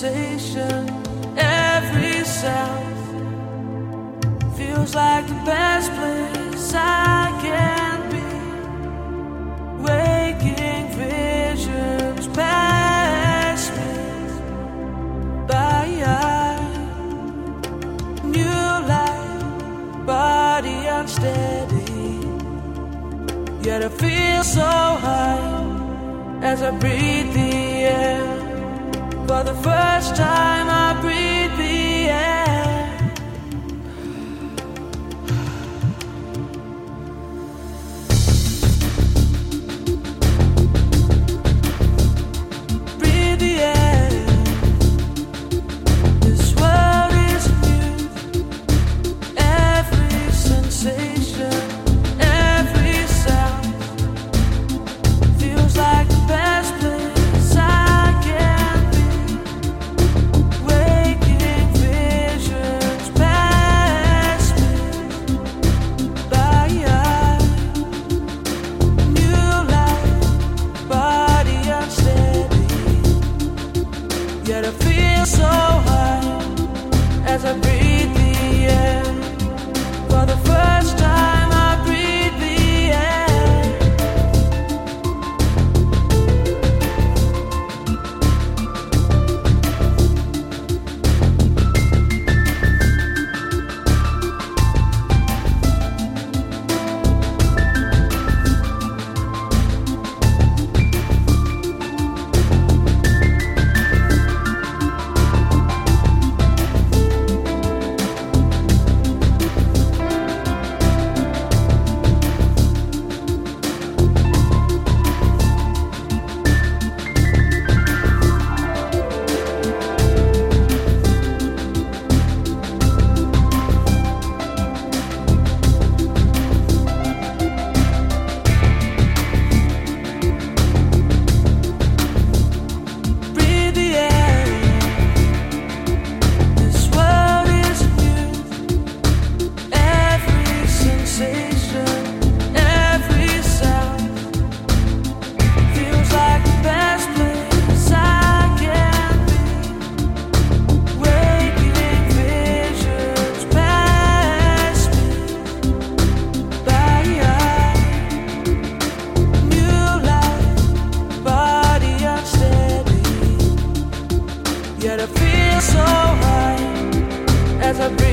sensation, every sound feels like the best place I can be. Waking visions pass me by. New life, body unsteady, yet I feel so high as I breathe the air. For the first time I breathe the air. Breathe the air. This world is new. Every sensation, every sound feels like the best place I can be. Waking visions pass me by. New life, body unsteady, yet I feel so high as I breathe the air. For the first time I breathe the air. Breathe the air. This world is new. Every sensation, every sound feels like the best place I can be. Waking visions pass me by. New life, body unsteady, yet I feel so high as I breathe.